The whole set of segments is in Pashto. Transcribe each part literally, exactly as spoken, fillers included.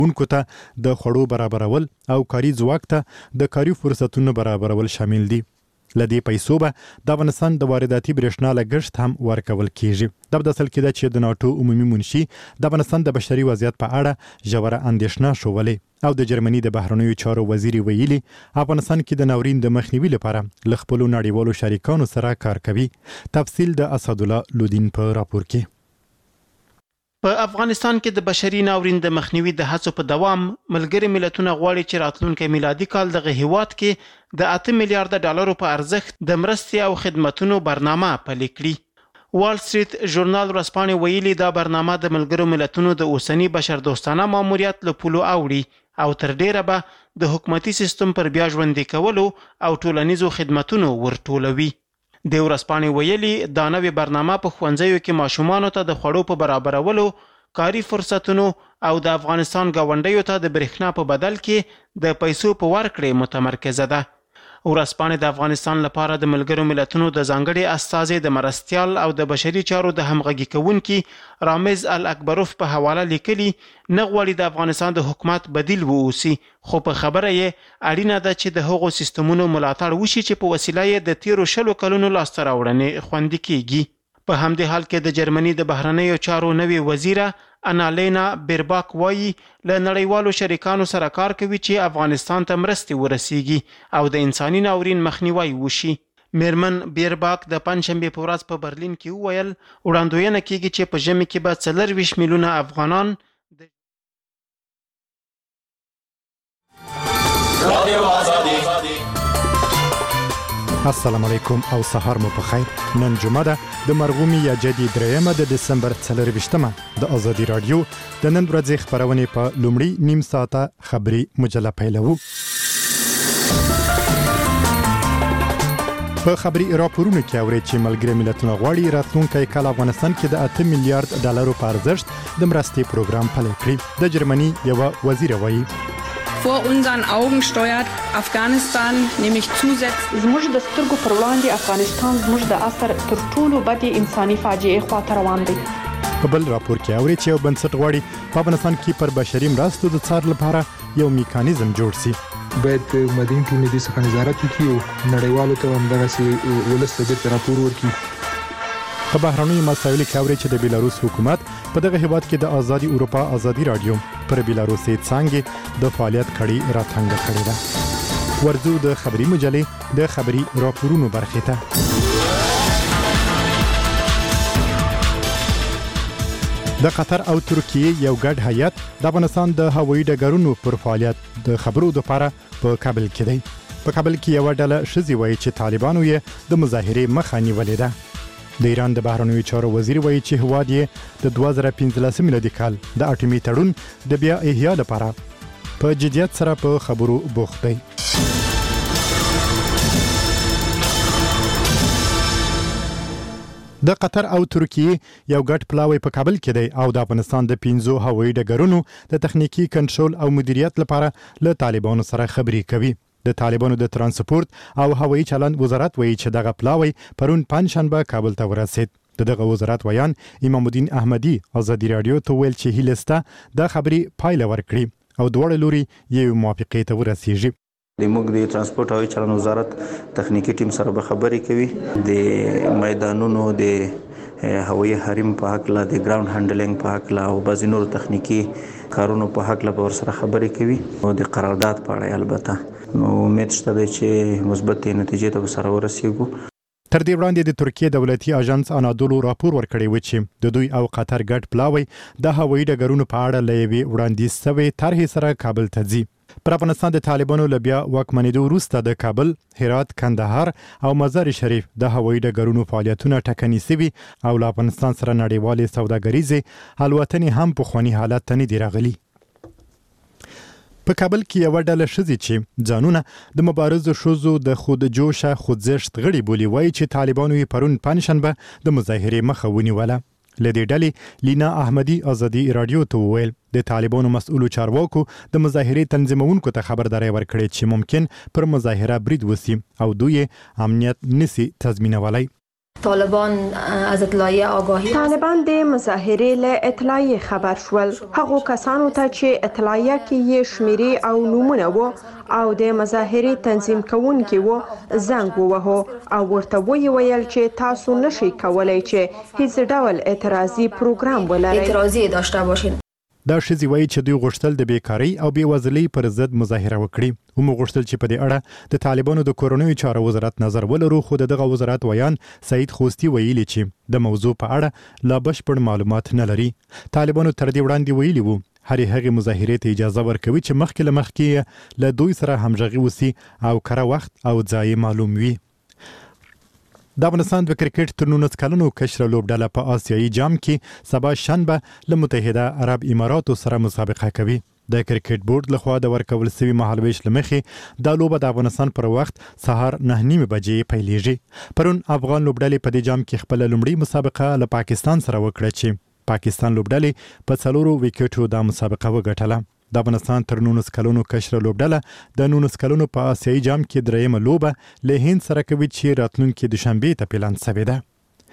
اونکو ته د خوړو برابرول او کاري ځواک ته د کاري فرصتونو برابرول شامل دي. لدې پیسو به د افغانستان د وارداتي برېښنا لګښت هم ورکول کیږي. دا په داسل کې ده چې د ناټو عمومي منشي د افغانستان د بشري وضعیت په اړه ژوره اندېښنه شولې او د جرمني د بهرنیو چارو وزیر ویلي افغانستان کې د ناورین د مخنیوي لپاره له خپلو نړیوالو شریکانو سره کار کوي. تفصیل د اسدالله لودین په راپور کې. په افغانستان کې د بشري ناورین د مخنیوي د هڅو په دوام ملګري ملتونه غواړي چې راتلونکي میلادي کال دغه هیواد کې د اته میلیارډ ډالرو په ارزښت د مرستې او خدماتو برنامه پلي کړي. وال سټریټ ژورنال ورځپاڼې ویلي دا برنامه د ملګرو ملتونو د اوسنی بشردوستانه ماموریت له پولو اوړي او تر ډیره به د حکومتي سیستم پر بیا ژوندي کولو او ټولنیزو خدماتو ورټولوي. د ورځپاڼې ویلي دا نوې برنامه په ښوونځیو کې ماشومانو ته د خوړو په برابرولو، کاري فرصتونو او د افغانستان ګاونډیو ته د برېښنا په بدل کې د پیسو په ورکړې متمرکزه ده. ورځپاڼې د افغانستان لپاره د ملګرو ملتونو د ځانګړي استازي د مرستیال او د بشري چارو د همغږي کوونکي رامز الاکبروف په حواله لیکلي نه غواړي د افغانستان د حکومت بدیل ووسی، خو په خبره یې اړینه ده چې د هغو سیستمونو ملاتړ وشي چې په وسیله یې د تیرو شلو کلونو لاسته راوړنې خوندي کیږي. په همدې حال کې د جرمني د بهرنیو چارو نوې وزیره انالینا بیرباک وایي له نړیوالو شریکانو سره کار کوي چې افغانستان ته مرستې ورسیږي او د انساني ناورین مخنیوی وشي. میرمن بیرباک د پنځشنبې په ورځ په برلین کې وویل وړاندوینه کیږي چې په ژمي کې به څلرویشت میلیونه افغانان السلام علیکم او سهار مو په خیر. نن جمعه ده د مرغومي یا جدي درېیمه د دسمبر څلرویشتمه د ازادي رادیو د نن ورځې خبرونه په لومړی نیم ساعته خبري مجله پیلوو. په خبري راپورونو کې اوري چې ملګري ملتونه غواړي راتلونکي کال افغانستان کې د اته میلیارډ ډالرو په ارزښت د مرستې پروګرام پلي کړي. د جرمني یو وزیر وایي Vor unseren Augen steuert Afghanistan nämlich zusätzlich زموږ د سترګو پر وړاندې افغانستان زموږ د عصر تر ټولو بدې انساني فاجعې خواته روان دی. په بل راپور کې اوري چې یو بنسټ غواړي په افغانستان کې پر بشري مرستو د څار لپاره یو میکانیزم جوړ شي. باید مدني ټولنې د څخه نظارت وکړي او نړیوالو ته هم دغسې ولس ته بیرته راپور ورکړي. په بهرنیو مسایلو کې اوري چې د بیلاروس حکومت په دغه هیواد کې د آزادي اروپا آزادي رادیو پر بیلاروسي څنګه د فعالیت کړي راتنګ کړي ده. ورځو د خبري مجلې د خبري راپورونو برخه ته. د قطر او ترکیه یو ګډ هیئت د افغانستان د هوایي ډګرونو پر فعالیت د خبرو لپاره په کابل کې دی. په کابل کې یو ډله شذي وایي چې طالبانو یې د مظاهرې مخه نیولې ده. د ایران د بهرنیو چارو وزیر وایي چې هواد یې د دوه زره پنځلسم میلادي کال د اټومي تړون د بیا احیا لپاره په جدیت سره په خبرو بوخت دی. د قطر او ترکیه یو ګډ پلاوی په کابل کې دی او د افغانستان د پنځو هوایي ډګرونو د تخنیکی کنټرول او مدیریت لپاره له طالبانو سره خبرې کوي. د طالبانو د ترانسپورت او هوایي چلند وزارت وایي چې دغه پلاوی پرون پنځشنبه کابل ته ورسید. دغه وزارت ویان امام الدین احمدی ازادي رادیو ته ویل چې هیلسته د خبرې پایله ورکړي او دواړه لوري یو موافقه ته ورسیږي. د موږ د ترانسپورت او چلند وزارت تخنیکی ټیم سره به خبرې کوي د میدانونو د هوایي حریم په حق لا د ګراوند هانډلینګ په حق لا او بعض نور تخنیکی کارونو په حق لا به سره خبرې کوي او د قرارداد په اړه البته نو امید شته چې مثبت نتیجې ته سره ورسیږو. تر دې وړاندې د ترکیه دولتي اژانس انادولو راپور ورکړی و چې د دوی او قطر ګډ پلاوی د هوایي ډګرونو په اړه لوي وړاندیز شوی طرحې سره کابل ته ځي. پر افغانستان د طالبانو لبیا واکمنېدو وروسته د کابل، هرات، کندهار او مزار شریف د هوایي ډګرونو فعالیتونه ټکني شوي او له افغانستان سره نړیوالې سوداګریزې الوتنې هم په خواني حالت ته نه دي راغلي. په کابل کې یو ډله ښځې چې ځانونه د مبارزو ښځو د خود جوشه خوځښت غړي بولي وایي چې طالبانو یې پرون پنځشنبه د مظاهرې مخه ونیوله. له دې ډلې لینا احمدی ازادي رادیو ته وویل د طالبانو مسؤلو چارواکو د مظاهرې تنظیمونکو ته خبرداری ورکړې چې ممکن پر مظاهره برید وسی او دوی امنیت نسی تضمینولی. طالبان از اطلاعیه آگاهی طالبان د مظاهرې له اطلاعیه خبر شول. هغو کسانو ته چې اطلاعیه کې یې شمیرې او نومونه وو او د مظاهرې تنظیم کوونکي وو زنګ ووهو او ورته ویې ویل چې تاسو نشئ کولی چې هیڅ ډول اعتراضي پروګرام ولرئ. اعتراضی داشته باشین. دا ښځې وایي چې دوی غوښتل د بیکارۍ او بېوزلۍ پر ضد مظاهره وکړي. هم غوښتل چې په دې اړه د طالبانو د کورنیو چارو وزارت نظر ولرو، خو د دغه وزارت ویان سعید خوستي ویلي چې د موضوع په اړه لا بشپړ معلومات نه لري. طالبانو تر دې وړاندې ویلي وو هرې هغې مظاهرې ته اجازه ورکوي چې مخکې له مخکې له دوی سره همغږي وسي او کره وخت او ځای معلوم وي. د افغانستان د کرکټ تر نولس کلنو کشره لوبډله په آسیایي جام کې سبا شنبه له متحده عرب اماراتو سره مسابقه کوي. د کرکټ بورډ لخوا د ورکول شوي مهالویش له مخې دا لوبه د افغانستان پر وخت سهار نه نیمې بجې پیلیږي. پرون افغان لوبډلې په دې جام کې خپل لومړی مسابقه له پاکستان سره وکړه چې پاکستان لوبډلې په څلورو وکټو دا مسابقه وګټله. د افغانستان تر نولس کلونو کشره لوبډله د نولس کلونو په آسیایي جام کې درېیمه لوبه له هند سره کوي چې راتلونکي دوشنبې ته پلان شوې ده.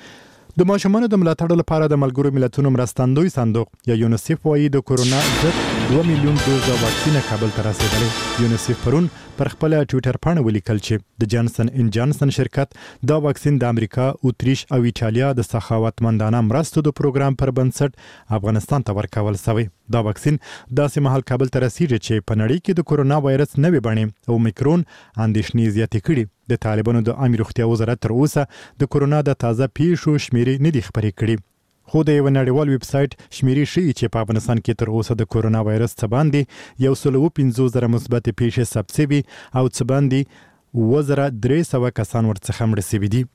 د ماشومانو د ملاتړ لپاره د ملګرو ملتونو مرستندوی صندوق یا یونیسف وايي د کورونا ضد دوه میلیون دوزه واکسینه کابل ته رسیدلې. یونیسف پرون پر خپل ټویټر پاڼه ولیکل چې د جانسن ان جانسن شرکت دا واکسین د امریکا، اتریش او ایټالیا د سخاوتمندانه مرستو د پروګرام پر بنسټ افغانستان ته ورکول شوی. دا واکسین داسې مهال کابل ته رسیږي چې په نړۍ کې د کورونا وایرس نوې بڼې او میکرون اندېښنې زیاتې کړي. د طالبانو د عامه روغتیا وزارت تر اوسه د کورونا د تازه پیښو شمیرې نه دي خبرې کړي. خو د یو نړیوال ویب سایټ شمیرې ښیي چې په افغانستان کې تر اوسه د کورونا وایرس څخه باندې یو سل او پنځوس زره مثبت پیښې ثبت شوي او څه باندې اووه زره درې سوه کسان ورڅخه مړه شوي دي.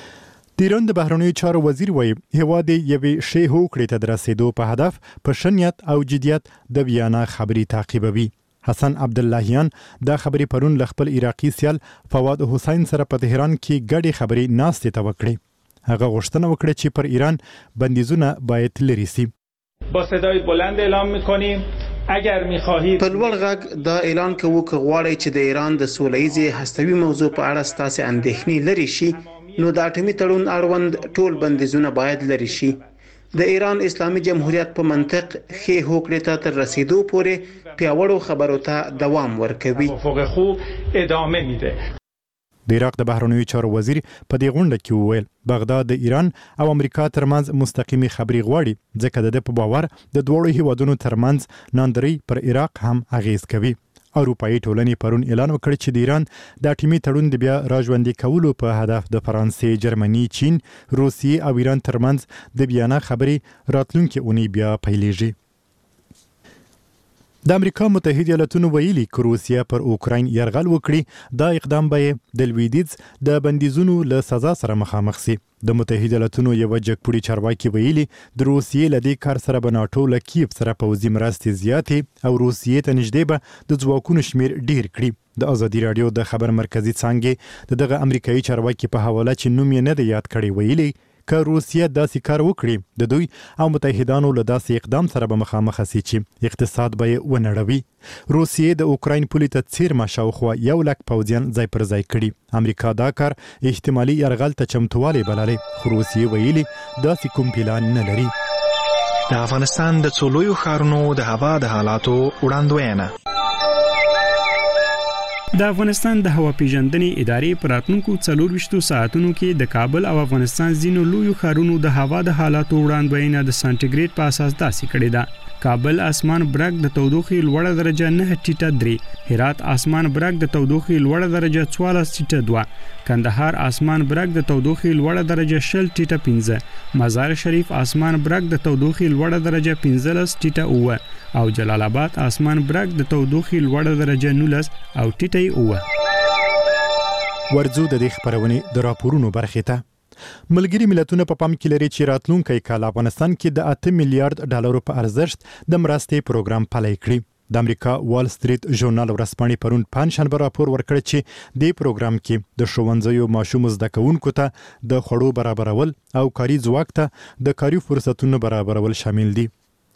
د ایران د بهرنیو چارو وزیر وایي هیواد یوې ښې هوکړې ته د رسیدو په هدف په ښه نیت او جدیت د ویانا خبرې تعقیبوي. حسن عبداللهیان دا خبرې پرون له خپل عراقي سیال فواد حسین سره په تهران کې ګډې خبرې ناستې ته وکړې. هغه غوښتنه وکړه چې پر ایران بندیزونه باید لرې سي. با صدای بلند اعلام می‌کنیم اگر می‌خواهید په لوړ غږ دا اعلان کوو که غواړئ چې د ایران د سوله‌ییزې هستوي موضوع په اړه ستاسې اندېښنې لرې شي، نو د اټومي تړون اړوند ټول بندیزونه باید لرې شي. د ایران اسلامي جمهوریت په منطق ښې هوکړې ته تر رسیدو پورې پیاوړو خبرو ته دوام ورکوي. توافق خوب ادامه میده. د عراق د بهرنیو چارو وزیر په دې غونډه کې وویل بغداد د ایران او امریکا ترمنځ مستقیمي خبرې غواړي، ځکه د ده په باور د دواړو هیوادونو ترمنځ ناندرۍ پر عراق هم اغیز کوي. اروپایي ټولنې پرون اعلان وکړ چې د ایران د اټومي تړون د بیا راژوندي کولو په هدف د فرانسې، جرمني، چین، روسیې او ایران ترمنځ د ویانا خبرې راتلونکي اونۍ بیا پیلیږي. د امریکا متحده ایالاتونو ویلي که روسیه پر اوکراین یرغل وکړي دا اقدام به د لویدیځ د بندیزونو له سزا سره مخامخ سي. د متحده ایالاتونو یو جګپوړي چارواکي ویلي د روسیې له دې کار سره به ناټو له کیف سره پوځي مرستې زیاتې او روسیې ته نږدې به د ځواکونو شمیر ډیر کړي. د ازادي راډیو د خبر مرکزی څانګې د دغه امریکایي چارواکي په حواله چې نوم یې نه دی یاد کړی ویلي که روسیه داسې کار وکړي د دوی او متحدانو له داسې اقدام سره به مخامخ شي چې اقتصاد به یې ونړوي. روسیې د اوکراین پولې ته څیرمه شاوخوا یو لک پوځیان ځای پر ځای کړي. امریکا دا کار احتمالي یرغل ته چمتووالی بللی، خو روسیې ویلي داسې کوم پلان نه لري. د افغانستان د څو لویو ښارونو د هوا د حالاتو وړاندوینه. د افغانستان د هوا پیژندنې ادارې په راتلونکو څلور ویشتو ساعتونو کې د کابل او افغانستان ځینو لویو ښارونو د هوا د حالاتو وړاندوینه د سانټیګریډ په اساس داسې کړې ده. کابل اسمان برګ د تودوخې لوړه درجه نه ټیټه درې، هرات اسمان برګ د تودوخې لوړه درجه څوارلس ټیټه دوه، کندهار اسمان برګ د تودوخې لوړه درجه شل ټیټه پنځه، مزار شریف اسمان برګ د تودوخې لوړه درجه پنځلس ټیټه اووه او جلال آباد اسمان برګ د تودوخې لوړه درجه نولس او ټیټه اووه. ورځو د دې خبرونې د راپورونو برخې ته. ملګري ملتونه په پام کې لري چې راتلونکي کال افغانستان کې د اته میلیارډ ډالرو په ارزښت د مرستې پروګرام پلی کړي. د امریکا وال سټریټ ژورنال ورځپاڼې پرون پنځشنبه راپور ورکړ چې دې پروګرام کې د ښوونځیو ماشوم زده کوونکو ته د خوړو برابرول او کاري ځواک ته د کاري فرصتونو برابرول شامل دي.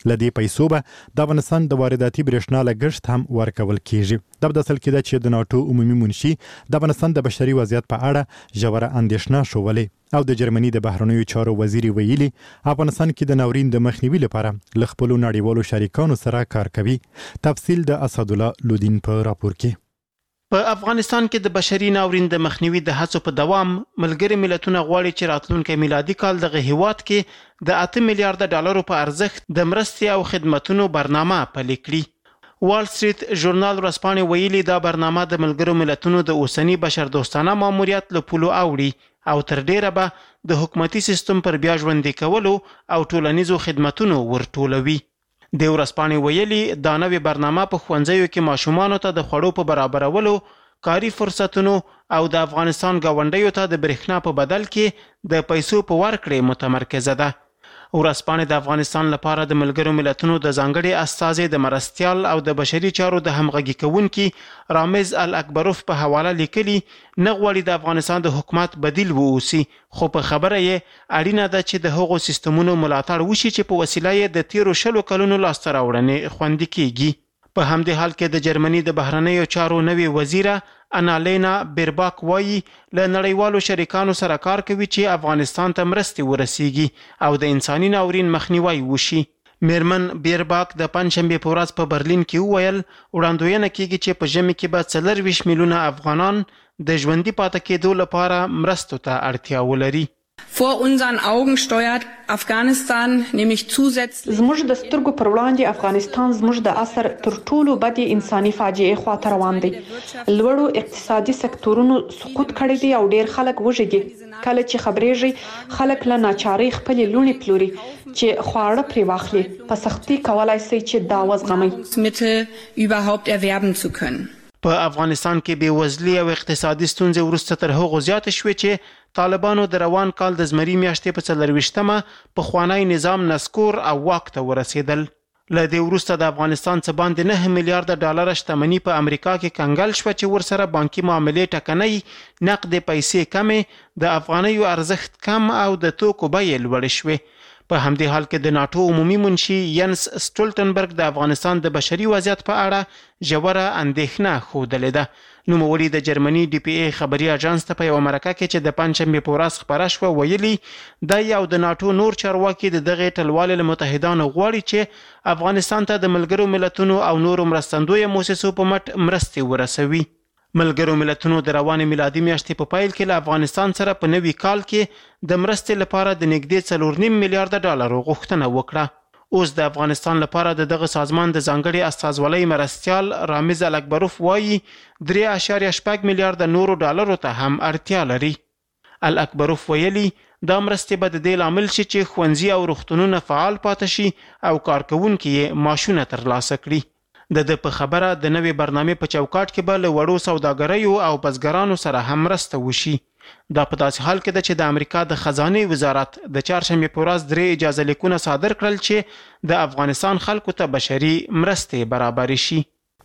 لدې پیسو به د افغانستان د وارداتي برېښنا لګښت هم ورکول کیږي. دا به د اصل کې ده چې د ناټو عمومي منشي د افغانستان د بشري وضعیت په اړه ژوره اندېښنه ښولې او د جرمني د بهرنیو چارو وزیر ویلي افغانستان کې د ناورین د مخنیوي لپاره له خپلو نړیوالو شریکانو سره کار کوي. تفصیل د اسدالله لودین په راپور کې. په افغانستان کې د بشري ناورین د مخنیوي د هڅو په دوام ملګري ملتونه غواړي چې راتلونکي میلادي کال دغه هیواد کې د اته میلیارډ ډالرو په ارزښت د مرستې او خدماتو برنامه پلي کړي. وال سټریټ ژورنال ورځپاڼې ویلي دا برنامه د ملګرو ملتونو د اوسنی بشردوستانه ماموریت له پولو اوړي او تر ډیره به د حکومتي سیستم پر بیا ژوندي کولو او ټولنیزو خدماتو ورټولوي. د ورځپاڼې ویلي دا نوې برنامه په ښوونځیو کې ماشومانو ته د خوړو په برابرولو، کاري فرصتونو او د افغانستان ګاونډیو ته د برېښنا په بدل کې د پیسو په ورکړې متمرکزه ده. ورځپاڼې د افغانستان لپاره د ملګرو ملتونو د ځانګړي استازي د مرستیال او د بشري چارو د همغږي کوونکي رامز الاکبروف په حواله لیکلي نه غواړي د افغانستان د حکومت بدیل ووسی، خو په خبره یې اړینه ده چې د هغو سیستمونو ملاتړ وشي چې په وسیله یې د تیرو شلو کلونو لاسته راوړنې خوندي کیږي. په همدې حال کې د جرمني د بهرنیو چارو نوې وزیره انالینا بیرباک وایي له نړیوالو شریکانو سره کار کوي چې افغانستان ته مرستې ورسیږي او د انساني ناورین مخنیوی وشي. میرمن بیرباک د پنځشنبې په ورځ په برلین کې وویل وړاندوینه کیږي چې په ژمي کې به څلور ویشت میلیونه افغانان د ژوندي پاتې کېدو لپاره مرستو ته اړتیا ولري. Vor unseren Augen steuert Afghanistan nämlich zusätzlich زموږ د سترګو پر وړاندې افغانستان زموږ د عصر تر ټولو بدې انساني فاجعې خواته روان دی. لوړو اقتصادي سکتورونو سقوط کړی دی او ډیر خلک وږي. کله چې خبرېږي خلک له ناچارۍ خپلې لوڼې پلوري چې خواړه پرې واخلي. په سختۍ کولای شي چې دا وزغمي. Mittel überhaupt erwerben zu können. په افغانستان کې بېوزلي او اقتصادي ستونزې وروسته تر هغو زیاتې شوې چې طالبانو د روان کال د زمري میاشتې په څلرویشتمه پخوانی نظام نسکور او واک ته ورسېدل. له دې وروسته د افغانستان څه باندې نه میلیارډ ډالر شتمني په امریکا کې کنګل شوه چې ورسره بانکي معاملې ټکنۍ، نقد پیسې کمې، د افغانیو ارزښت کم او د توکو بیې لوړې شوې. په همدې حال کې د ناټو عمومي منشي ینس سټولټنبرګ د افغانستان د بشري وضعیت په اړه ژوره اندېښنه ښودلې ده. نوموړي د جرمني ډي پی ای خبري اژانس ته په یوه مرکه کې چې د پنځشنبې په ورځ خپره شوه ویلي دی او د ناټو نور چارواکي د دغې ټلوالې له متحدانو غواړي چې افغانستان ته د ملګرو ملتونو او نورو مرستندویه موسسو په مټ مرستې ورسوي. ملګرو ملتونو د روانې میلادي میاشتې په پیل کې له افغانستان سره په نوي کال کې د مرستې لپاره د نږدې څلور نیم میلیارډ ډالرو غوښتنه وکړه. اوس د افغانستان لپاره د دغه سازمان د ځانګړي استازولۍ مرستیال رامز الاکبروف وایي درې اعشاریه شپږ میلیارډ نورو ډالرو ته هم اړتیا لري. الاکبروف ویلي دا مرستې به د دې لامل شي چې ښوونځي او روغتونونه فعال پاتې شي او کارکوونکي یې معاشونه ترلاسه کړي. د د په خبره د نوې برنامې په چوکاټ کې به له وړو سوداګریو او بزګرانو سره هم مرسته وشي. دا په داسې حال کې ده چې د امریکا د خزانې وزارت د چهارشنبې په ورځ درې اجازه لیکونه صادر کړل چې د افغانستان خلکو ته بشري مرستې برابرې شي.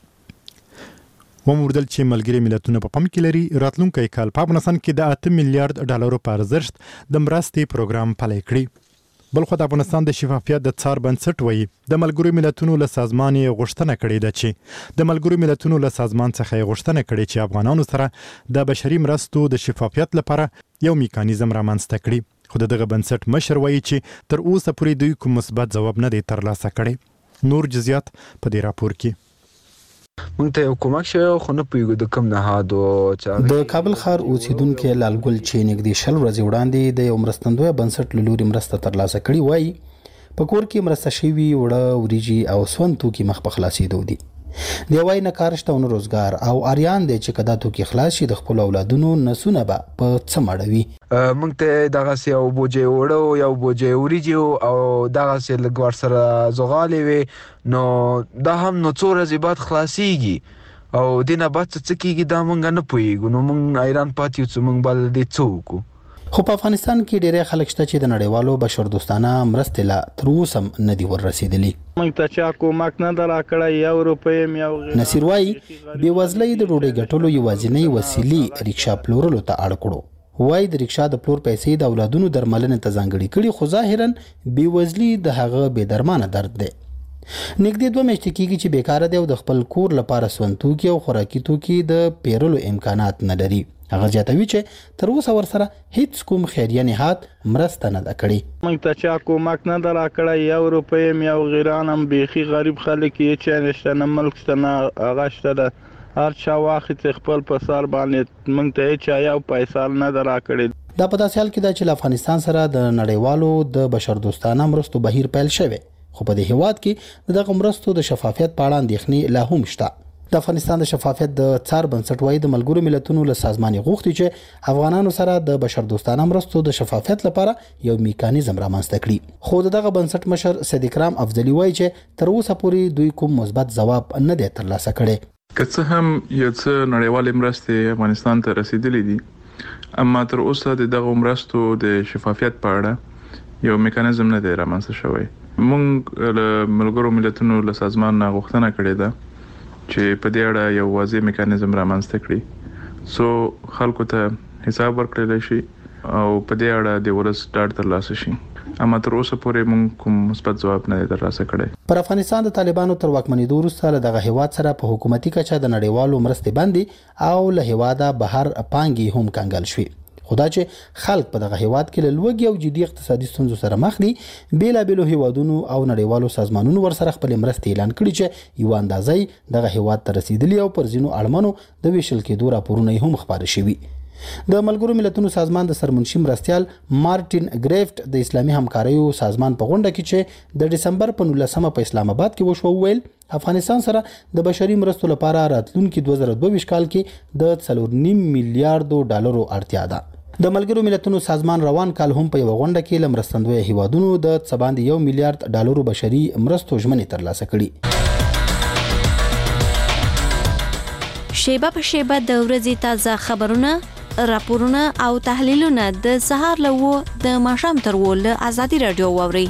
وموردل چې ملګري ملتونه په پام کې لري راتلونکی کال په افغانستان کې د اته میلیارډ ډالرو په ارزښت د مرستې پروګرام پلی کړي. بلخو د افغانستان د شفافیت د څار بنسټ وایي د ملګرو ملتونو له سازمان یې غوښتنه کړې ده چې د ملګرو ملتونو له سازمان څخه یې غوښتنه کړې چې افغانانو سره د بشري مرستو د شفافیت لپاره یو میکانیزم رامنځته کړي. خو د دغه بنسټ مشر وایي چې تر اوسه پورې دوی کوم مثبت ځواب نه دی ترلاسه کړی. نور جزئیات په دې راپور کې. مونږ ته یو کومک شوی خو نه پوهیږو د کوم نهادو چې د کابل ښار اوسیدونکي لالګل چې نږدې شل ورځې وړاندې د یو مرستندویه بنسټ له لوري مرسته ترلاسه کړې وایي په کور کې مرسته شوي وړه وریجې او سون توکي مخ په خلاصېدو دي. دی وایي نه کار شته او نه روزګار او اریان دی چې که دا توکي خلاص شي د خپلو اولادونو نسونه به په څه مړوي. مونږ ته دغسې یو بوجۍ اوړه یو بوجۍ وریجې او دغسې لږ ورسره زغالې وې نو دا هم نو څو ورځې بعد خلاصېږي او دې نه بعد څه کېږي دا مونږ نه پوهېږو. نو مونږ حیران پاتې یو چې مونږ به دې څه وکړو. خو په افغانستان کې ډېری خلک شته چې د نړیوالو بشردوستانه مرستې لا تر اوسه هم نه دي ور رسېدلي. موږ ته چا کومک نه ده راکړی یو روپۍ م یو. نصیر وایي بېوزلۍ د ډوډۍ ګټلو یوازینۍ وسیلې رکشا پلورلو ته اړ کړو. وایي د رکشا د پلور پیسې د اولادونو درملنې ته ځانګړې کړي خو ظاهرا بېوزلي د هغه بې درمانه درد دی. نږدې دوه میاشتې کېږي چې بیکاره دی او د خپل کور لپاره سون توکي او خوراکي توکي د پیرلو امکانات نه لري. هغه زیاتوي چې تر اوسه ورسره هیڅ کوم خیریه نهاد مرسته نه ده کړې. موږ ته چا کومک نه ده راکړی، یو روپۍ هم یو غیران هم بیخي غریب خلک یې چا نشته، نه ملک شته نه هغه شته ده. هر چا واخیست خپل په سر باندې، موږ ته هیچا یو پیسه نه ده راکړې. دا په داسې حال کې ده چې له افغانستان سره د نړیوالو د بشردوستانه مرستو بهیر پیل شوی، خو په دې هیواد کې دغه مرستو د شفافیت په اړه اندېښنې لا هم شته. د افغانستان د شفافیت د څار بنسټ وایي د ملګرو ملتونو له سازماني غوښتي چې افغانانو سره د بشردوستانه مرستو د شفافیت لپاره یو میکانیزم رامنځته کړي. خو دغه بنسټ مشر صدیق رام افضلی وایي چې تر اوسه پورې دوی کوم مثبت ځواب نه دی ترلاسه کړی. که څه هم یو څه نړیوالې مرستې افغانستان ته رسیدلې دي، اما تر اوسه دغه مرستو د شفافیت په اړه یو میکانیزم نه دی رامنځته شوی. موږ له ملګرو ملتونو له سازمان نه غوښتنه کړې ده چې په دې اړه یو واضح میکانیزم رامنځته کړي، سو خلکو ته حساب ورکړل شي او په دې اړه د ولس ډاډ ترلاسه شي. اما تر اوسه پورې موږ کوم مثبت ځواب نه ترلاسه کړی. پر افغانستان د طالبانو تر واکمنېدو وروسته له دغه هیواد سره په حکومتي کچه د نړیوالو مرستې بندي او له هیواده بهر پانګې هم کنګل شوې. خدا چې خلک په دغه هیواد کې له لوږې او جدي اقتصادي ستونزو سره مخ دي، بیلابېلو هیوادونو او نړیوالو سازمانونو ورسره خپل مرستې اعلان کړي چې یو اندازې دغه هیواد ته رسیدلي او پر ځینو اړمنو د ویشل کېدو راپورونه هم خپاره شوي. د ملګرو ملتونو سازمان د سرمنشي مرستیال مارټین ګریفټ د اسلامي همکاریو سازمان په غونډه کې چې د دسمبر په نولسمه په اسلام آباد کې وشو ویل افغانستان سره د بشري مرستو لپاره راتلونکي دوه زره دوه ویشت کال کې د څلور نیم میلیارډو ډالرو اړتیا ده. د ملګرو ملتونو سازمان روان کال هم په یو غونډه کې لمرستندوی هیوادونو د څباندې یو میلیارډ ډالرو بشري مرستو ژمنې ترلاسه کړي. شیبه په شیبه د ورځې تازه خبرونه، راپورونه او تحلیلونه د سهار له و د ماښام تر و له ازادي رادیو واوري.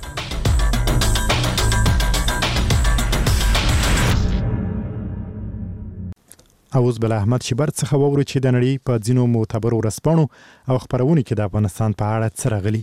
اوس بل احمد شبر څخه ووري چې د نړۍ په ځینو معتبرو ورځپاڼو او خبرونو کې د افغانستان په اړه څه راغلي.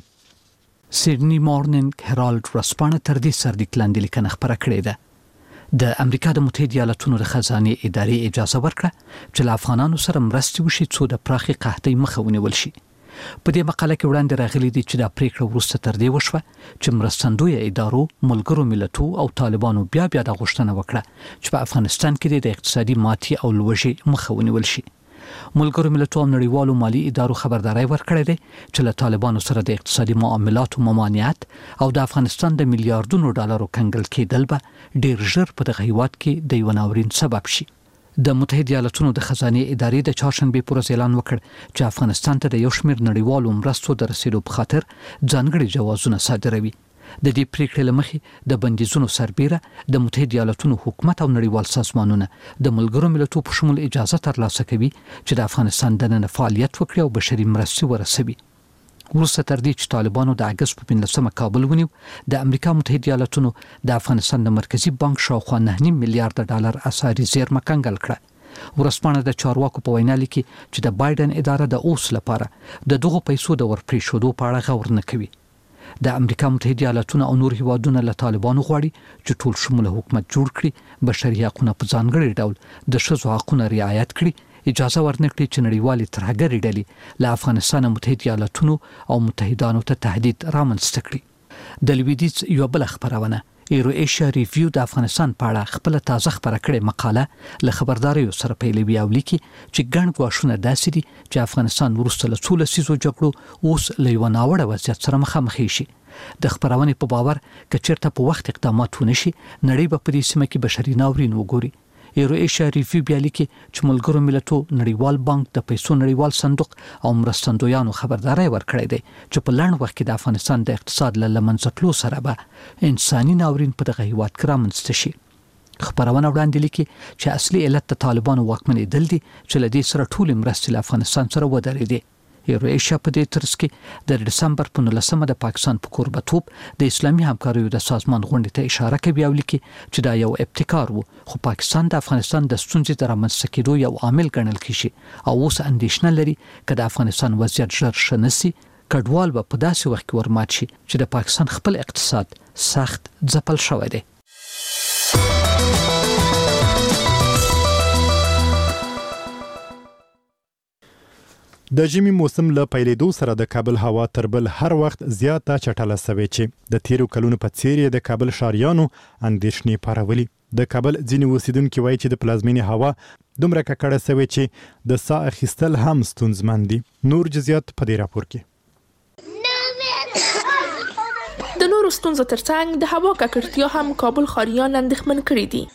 سیډنی مورنینګ هرالد ورځپاڼه تر دې سرلیک لاندې لیکنه خبره کړې ده. د امریکا د متحده ایالاتونو د خزانې ادارې اجازه ورکړه چې له افغانانو سره مرستې وشي څو د پراخي قحطۍ مخه ونیول شي. په دې مقاله کې وړاندې راغلي دي چې د پریکړه وروسته تر دې وشوه چې مرستندوی ادارو، ملګرو ملتونو او طالبانو بیا بیا د غوښتنه وکړه چې په افغانستان کې د اقتصادي ماتې او لوږې مخه ونیول شي. ملګرو ملتونو او نړیوالو مالی ادارو خبرداري ورکړې ده چې له طالبانو سره د اقتصادي معاملاتو ممانعت او د افغانستان د میلیارډونو ډالرو کنګل کېدل به ډیر ژر په دغه هیواد کې د یو ناورین سبب شي. د متحده ایالاتونو د خزانې ادارې د چهارشنبه پر ورځ اعلان وکړ چې افغانستان ته د یو شمېر نړیوالو مرستو د رسیدو په خاطر ځانګړي جوازونه صادروي. د دې پریکړې لمخې د بندیزونو سربیره د متحده ایالاتونو حکومت او نړیوال سازمانونه د ملګرو ملتونو په شمول اجازه ترلاسه کوي چې د افغانستان دننه فعالیت وکړي او بشري مرستې ورسوي. وروسته تر دې چې طالبانو د اګست په پنځلسمه کابل ونیو، د امریکا متحده ایالاتونو د افغانستان د مرکزی بانک شاوخوا نه نیم میلیارډ ډالر اسعاري زیرمه کنګل کړه. ورځپاڼه د چارواکو په وینا لیکي چې د بایدن اداره د اوس لپاره د دغو پیسو د ورپریښودو په اړه غور نه کوي. د امریکا متحده ایالاتونو او نور هیوادونه له طالبانو غواړي چې ټول شموله حکومت جوړ کړي، بشري حقوقونه په ځانګړي ډول د ښځو حقوقونه رعایت کړي، اجازه ورنکړي چې نړیوالې ترهګرې ډلې له افغانستان متحده ایالاتونو او متحدانو ته تهدید رامنځته کړي. د لویدیځ یو بل خبرونه ایرو ایشیا ریویو د افغانستان په اړه خپل تازه خبره کړې مقاله له خبرداريو سره پیلوي او لیکي چې ګڼ ګواښونه داسې دي چې افغانستان وروسته له څو لسیزو جګړو اوس له یو ناوړه وضعیت سره مخامخ شي. د خبرونې په باور که چیرته په وخت اقدامات ونشي، نړۍ به په دې سیمه کې بشري ناورین وګوري. ایرو ایشیا ریویو بیا لیکي چې ملګرو ملتونو نړیوال بانک د پیسو نړیوال صندوق او مرستندویانو خبرداري ورکړې ده چې په لړ وخت کې د افغانستان د اقتصاد له لمنځه تلو سره به انساني ناورین په دغه هیواد کې رامنځته شي. خبرونه وړاندې لیکي چې اصلي علت د طالبانو واکمنېدل دي چې له دې سره ټول مرستې له افغانستان سره ودرېدې. ایرو ایشیا په دې ترڅ کې د دسمبر په نولسمه د پاکستان په کوربتوب د اسلامي همکاریو د سازمان غونډې ته اشاره کوي او لیکي چې دا یو ابتکار وو، خو پاکستان د افغانستان د ستونزې د رامنځته کېدو یو عامل ګڼل کېږي او اوس اندېښنه لري چې د افغانستان وضعیت ژر ښه نشي، کډوال به په داسې وخت کې ورمات شي چې د پاکستان خپل اقتصاد سخت ځپل شوی دی. د ژمي موسم له پیلېدو سره د کابل هوا تر بل هر وخت زیاته چټله سوي چې د تیرو کلونو په څیر د کابل ښاریانو اندېښنې پارولي. د کابل ځینې اوسیدونکي وایي چې د پلازمینې هوا دومره ککړه سوي چې د ساه اخیستل هم ستونزمن دي. نور جزئیات په دې راپور کې. د نورو ستونزو ترڅنګ د هوا ککړتیا هم کابل ښاریان اندېښمن کړي دي.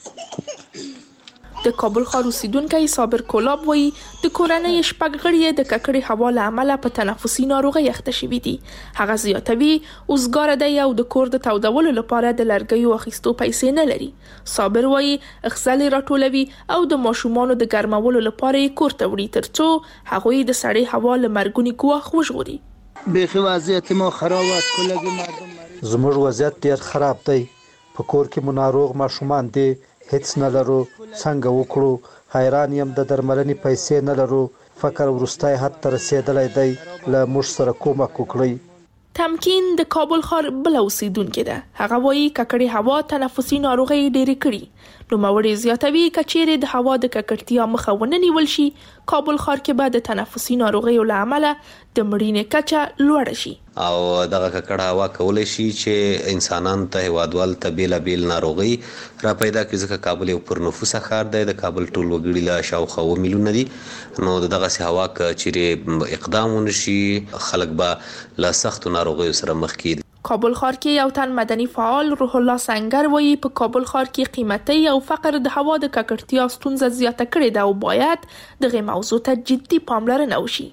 د کابل ښار اوسیدونکی صابر کولاب وایي د کورنۍ شپږ غړي د ککړې هوا له امله په تنفسي ناروغۍ اخته شوي دي. هغه زیاتوي اوسګاره دی او د کور د تودولو لپاره د لرګیو اخیستو پیسې نه لري. صابر وایي اخزل راټولوي او د ماشومانو د ګرمولو لپاره یې کور ته وړي ترڅو هغوی د سړې هوا له مرګوني ګواښ وژغوري. بیخي وضعیت ما خراب کلګي مردم زموږ وضعیت ډیر خراب دی. په کور کې مو ناروغ ماشومان دي، هیڅ نه لرو، څنګه وکړو؟ حیران یم، د درملنې پیسې نه لرو. فقر وروستی حد ته رسیدلی دی، له موږ سره کومک وکړئ. تمکین د کابل ښار بل اوسیدونکې ده. هغه وایي ککړې هوا تنفسي ناروغۍ ډېرې کړي. نوموړی زیاتوي که چیرې د هوا د ککړتیا مخه ونه نیول شي، کابل ښار کې به د تنفسي ناروغیو له امله د مړینې کچه لوړه شي. او دغه ککړه هوا کولی شي چې انسانانو ته هیوادوال ته بیلابیل ناروغۍ را پیدا کړي، ځکه کابل یو پر نفوسه ښار دی. د کابل ټول وګړي له شاوخوا اووه میلیونه دي. نو د دغسې هوا که چیرې اقدام ونه شي، خلک به له سختو ناروغیو سره مخ کیږي. کابل ښار کې یو تن مدني فعال روح الله سنگر وایي په کابل ښار کې قیمتي او فقر د هوا د ککړتیا ستونزه زیاته کړې ده او باید دغه موضوع ته جدي پاملرنه وشي.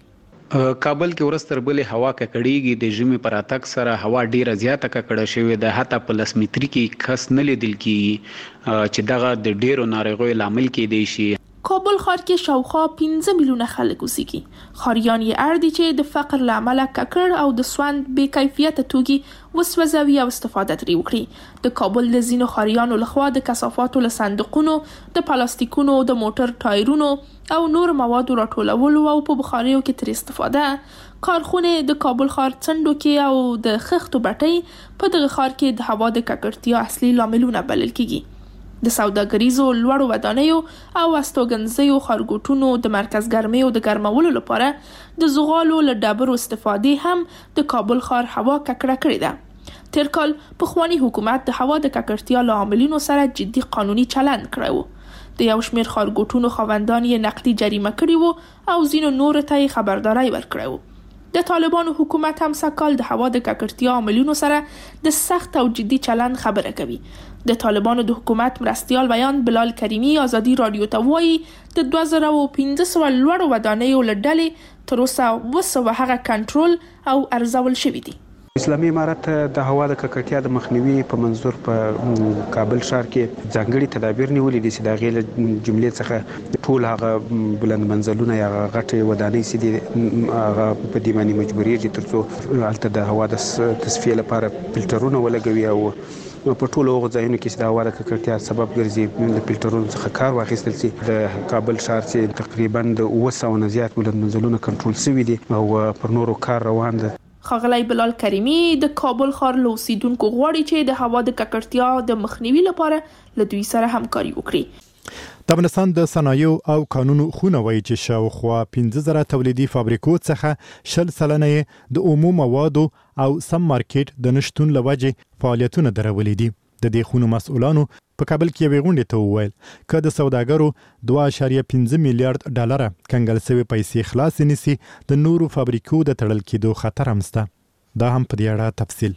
کابل کې ورځ تر بلې هوا ککړېږي. د ژمي پر راتګ سره هوا ډیره زیاته ککړه شوې ده. حتی په لس متري کې کس نه لیدل کېږي چې دغه د ډیرو ناروغیو لامل کېدی شي. کابل ښار کې شاوخوا پنځه میلیونه خلک اوسېږي. ښاریان یې اړ دي چې د فقر له امله ککړ او د سوند بې کیفیته توکي وسوځوي او استفاده ترې وکړي. د کابل د ځینو ښاریانو لخوا د کثافاتو له صندوقونو، د پلاستیکونو، د موټر ټایرونو او نور موادو راټولولو او په بخاریو کې ترې استفاده کارخونې د کابل ښار څنډو کې او د خښتو بټۍ په دغه ښار کې د هوا د ککړتیا اصلي لاملونه بلل کېږي. د سوداګریزو لوړو ودانیو او استوګنځیو ښارګوټونو د مرکز ګرمیو د ګرمولو لپاره د زغالو له ډبرو استفادې هم د کابل ښار هوا ککړه کړې ده. تیر کال پخوانی حکومت د هوا د ککړتیا له عاملینو سره جدي قانوني چلند کړی و. د یو شمېر ښارګوټونو خاوندان یې نقدي جریمه کړي وو او ځینو نورو ته یې خبرداری ورکړی و. د طالبانو حکومت هم سږکال د هوا د ککړتیا عاملینو سره د سخت او جدي چلند خبره کوي. د طالبانو د حکومت مرستیال بیان بلال کریمی ازادي رادیو ته وایي د دوه زره او پنځه سوه لوړو ودانیو له ډلې تر اوسه اوه سوه هغه کنټرول او ارزول شوي دي. اسلامي امارت د هوا د ککړتیا د مخنیوي په منظور په کابل ښار کې ځانګړي تدابیر نیولي دي چې د هغې له جملې څخه ټول هغه بلند منزلونه یا هغه غټې ودانۍ چې دي هغه په دې باندې مجبوریږي تر څو هلته د هوا د تصفیې لپاره فلټرونه ولګوي او په ټولو هغو ځایونو کې چې د هوا د ککړتیا سبب ګرځي د فلټرونو څخه کار واخیستل شي. د کابل ښار چې تقریبا د اووه سوه نه زیات بلند منزلونه کنټرول شوي دي او پر نورو کار روان ده. ښاغلی بلال کریمی د کابل ښار له اوسیدونکو غواړي چې د هوا د ککړتیا د مخنیوي لپاره له دوی سره همکاري وکړي. د افغانستان د صنایعو او کانونو خونه وایي چې شاوخوا پنځه زره تولیدي فابریکو څخه شل سلنه یې د عموم موادو او سم مارکیټ د نشتون له وجې فعالیتونه درولي دي. د دې خونو مسؤلانو په کابل کې یوې غونډې ته وویل که د سوداګرو دوه اعشاریه پنځه میلیارډ ډالره کنګل شوې پیسې خلاصې نشي د نورو فابریکو د تړل کېدو خطر هم شته. دا هم په دې اړه تفصیل.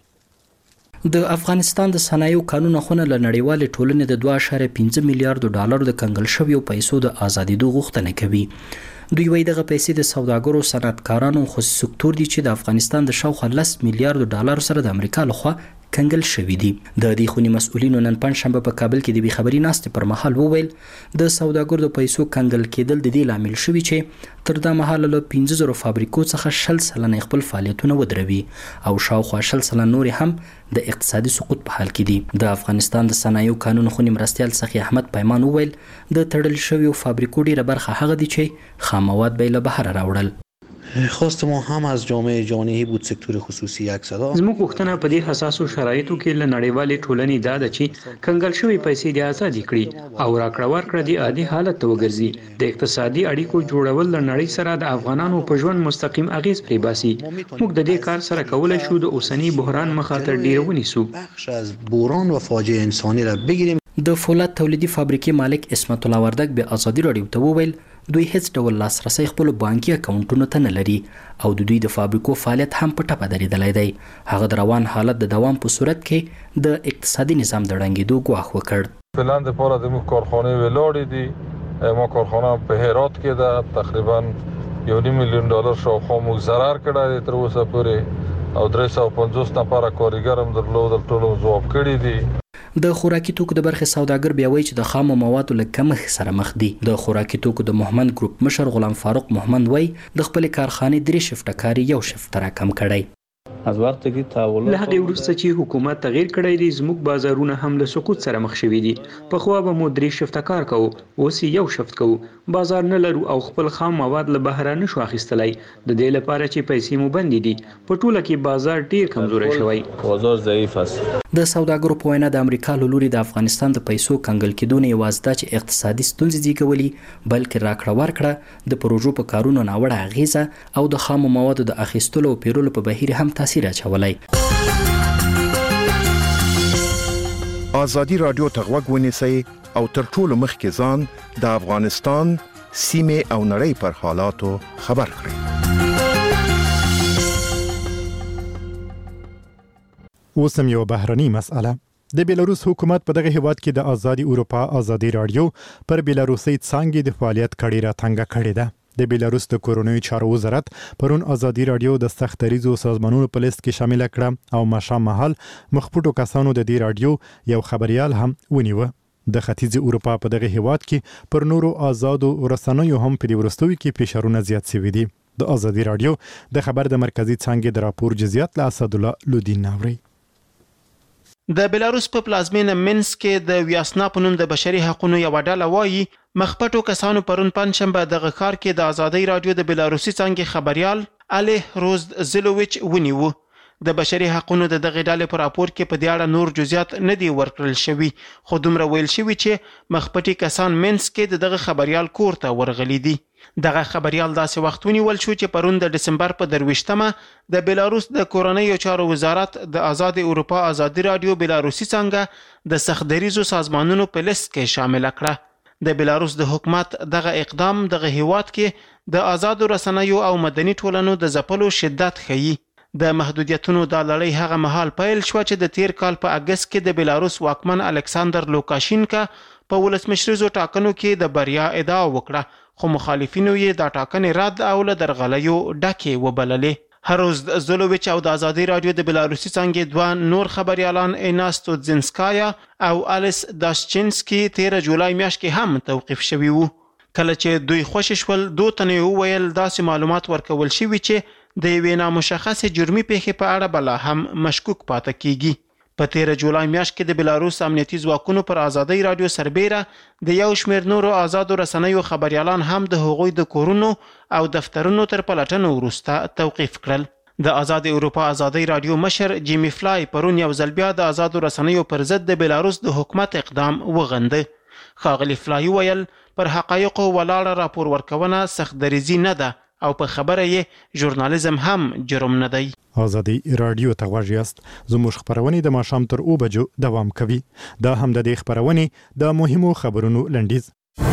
د افغانستان د صنایعو کانونو خونه له نړیوالې ټولنې د دوه اعشاریه پنځه میلیارډو ډالرو د کنګل شویو پیسو د ازادېدو غوښتنه کوي. دوی وایي دغه پیسې د سوداګرو، صنعتکارانو او خصوصي سکتور دي چې د افغانستان د شاوخوا لس میلیارډو ډالرو سره د امریکا لخوا کنګل شوي دي. د دې خونې مسؤلینو نن پنځشنبه په کابل کې د بې خبري ناستې پر مهال وویل د سوداګرو د پیسو کنګل کېدل د دې لامل شوي چې تر دا مهاله له پنځه زرو فابریکو څخه شل سلنه خپل فعالیتونه ودروي او شاوخوا شل سلنه نور هم د اقتصادي سقوط په حال کې دي. د افغانستان د صنایعو کانونو خونې مرستیال سخي احمد پیمان وویل د تړل شویو فابریکو ډیره برخه هغه دي چې خام مواد به له بهر راوړل. خواست ما هم از جامعه جهانی بود سکتور خصوصي یک صدا. زموږ غوښتنه په دې حساسو شرایطو کې له نړیوالې ټولنې دا ده چې کنګل شوی پیسې د ازادي کړي او راکړه ورکړه د عادي حالت ته وګرځي. د اقتصادي اړیکو جوړول د نړۍ سره د افغانانو په ژوند مستقیم اغیز پرې باسي. موږ د دې کار سره کولای شو د اوسنی بحران مخاطر ډیر ونیسو. بخش از بحران و فاجعه انسانی را بگیریم. د فولاد تولیدي فابریکې مالک اسمت الله وردګ به ازادي راډیو ته وویل دوی هیڅ ډول لاسرسي خپل بانکي اکاونټونو ته نه لري او د دوی د فابریکو فعالیت هم په ټپه درېدلی دی. هغه د روان حالت د دوام په صورت کې د اقتصادي نظام د ړنګېدو ګواښ وکړ. فعلا لپاره د موږ کارخانې ولاړې دي. ما کارخانه په هرات کې ده، تقریبا یو نیم میلیون ډالر شاوخوا موږ ضرر کړی دی تر اوسه پورې او درې سوه پنځوس نفره کارګر هم درلودل، ټول ځواب کړي دي. د خوراکي توکو د برخې سوداګر بیا وایي چې د خامو موادو له کمښت سره مخ دي. د خوراکي توکو د محمد ګروپ مشر غلام فاروق محمد وایي د خپل کارخانې درې شفټه کاري یو شفټ راکم کړی. له هغې وروسته چې حکومت تغییر کړی دی زموږ بازارونه هم له سقوط سره مخ شوي دي. پخوا به مو درې شفته کار کوو، اوس یو شفت کوو. بازار نه لرو او خپل خام مواد له بهره نشو اخیستلی، د دې لپاره چې پیسې مو بندې دي. په ټوله کې بازار ډیر کمزوری شوی. بازار ضعیف است. د سوداګرو په وینا د امریکا له لوري د افغانستان د پیسو کنګل کېدو نه یوازې دا چې اقتصادي ستونزې زیږولي بلکې راکړه ورکړه د پروژو په کارونو ناوړه اغیزه او د خامو موادو د اخیستلو او پیرلو په بهیر هم تاثیر اچولی. ازادي رادیو ته غوږ ونیسئ او تر ټولو مخکې ځان د افغانستان سیمې او نړۍ پر حالاتو خبر کړئ. اوس هم یو بهرني مسأله. د بیلاروس حکومت په دغه هیواد کې د آزادي اروپا آزادي رادیو پر بیلاروسي څانګې د فعالیت کړي را تنګه کړي ده. د بیلاروس د کورونوي چارو وزارت پرون آزادي رادیو د سختریزو سازمانونو په لیست کې شامل کړه او ماښام مهال مخپټو کسانو د دې رادیو یو خبريال هم ونیوه. د ختیځ اروپا په دغه هیواد کې پر نورو آزادو رسنیو هم په وروستیو کې فشارونه زیات شوي دي. د آزادي رادیو د خبر د مرکزی څانګې د راپور جزئیات له اسد الله لودین ناوري. د بیلاروس په پلازمینه مینسک کې د ویاسنا په نوم د بشري حقوقو یو ډله وایي مخپټو کسانو پرون پنځشنبه د غکار کې د آزادي رادیو د بیلاروسي څنګه خبريال علي روز زلوویچ ونیو. د بشري حقوقو د دغه ډلې په راپور کې په دې اړه نور جزئیات نه دی ورکړل شوی، خو دومره ویل شوی چې مخپټي کسان مینسک کې دغه خبريال کور ته ورغلي دي. دغه خبريال داسې وخت ونیول شو چې پرون د دسمبر په درويشتمه د بیلاروس د کورنیو چارو وزارت د آزاد اروپا آزادي رادیو بیلاروسي څنګه د سختدریزو سازمانونو په لیست کې شامل کړه. د بیلاروس د حکومت دغه اقدام دغه هیواد کې د آزادو رسنیو او مدني ټولنو د ځپلو شدت ښيي. د محدودیتونو د لړۍ هغه مهال پیل شو چې د تیر کال په اگست کې د بیلاروس واکمن الکساندر لوکاشینکا په ولسمشریزو ټاکنو کې د بریا ادعا وکړه، خو مخالفینو یې دا ټاکنې رد او له درغلیو ډکې وبللې. هروز زلوویچ او د آزادي رادیو د بیلاروسي څنګه دوه نور خبريالان ایناستو زینسکایا او الیس داشچینسکی تیر جولای میاشت کې هم توقیف شوي وو. کله چې دوی خوشی شول دوه تنه وویل داسې معلومات ورکول شوي چې د یوې نامشخصې جرمي پیښې په اړه بلا هم مشکوک پاتې کیږي. په تیر جولای میاشت کې د بیلاروس امنیتي ځواکونو پر آزادي رادیو سربیره د یو شمېر نورو آزادو رسنیو خبريالان هم د هغوی د کورونو او دفترونو تر پلټنو وروسته توقیف کړل. د آزاد اروپا آزادي رادیو مشر جیمی فلای پرون یو ځل بیا د آزادو رسنیو پر ضد د بیلاروس د حکومت اقدام وغنده. ښاغلي فلای ویل پر حقایقو ولاړه راپور ورکونه سخت دریزي نه ده او په خبره یې ژورنالیزم هم جرم نه دی. آزادي رادیو ته غوږ یاست. زموږ خبرونه د ماښام تر اوه بجو دوام کوي. دا هم د دې خبرونه د مهمو خبرونو لنډیز.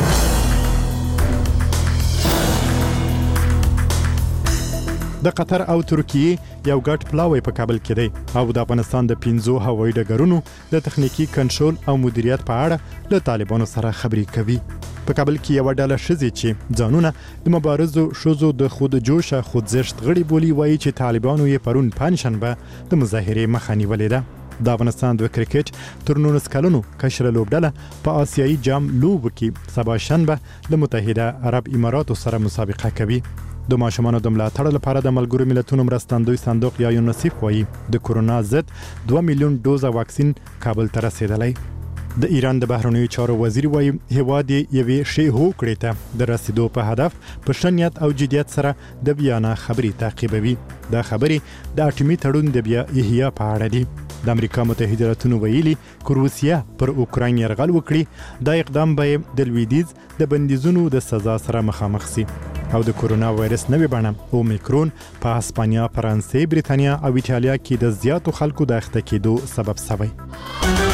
د قطر او ترکیه یو ګډ پلاوی په کابل کې دی او د افغانستان د پنځو هوایي ډګرونو د تخنیکی کنټرول او مدیریت په اړه له طالبانو سره خبرې کوي. په کابل کې یو ډله ښځې چې ځانونه د مبارزو ښځو د خود جوشه خوځښت غړي بولي وایي چې طالبانو یې پرون پنځشنبه د مظاهرې مخه نیولې ده. د افغانستان د کرکټ تر نولس کلونو کشره لوبډله په آسیایي جام لوبو کې سبا شنبه د متحده عرب اماراتو سره مسابقه کوي. د ماشومانو د ملاتړ لپاره د ملګرو ملتونو مرستندوی صندوق یا یونیسف وایي د کورونا ضد دوه میلیون ډوزه واکسین کابل ته رسیدلی. د ایران د بهرنیو چارو وزیر وایي هیواد یوې شی هوکړې ته د رسیدو په هدف په شنیت او جدیت سره د بیانه خبري تعقیبوي. دا خبري د اټومي تړون د بیا احیا په اړه دي. د امریکا متحده ایالاتونو ویلي که روسیه پر اوکراین یرغل وکړي دا اقدام به د لویدیځ د بندیزونو د سزا سره مخامخ سي او د کورونا وایرس نوې بڼه اومیکرون په هسپانیا، فرانسې، بریتانیا او ایټالیا کې د زیاتو خلکو د اخته کېدو سبب شوی.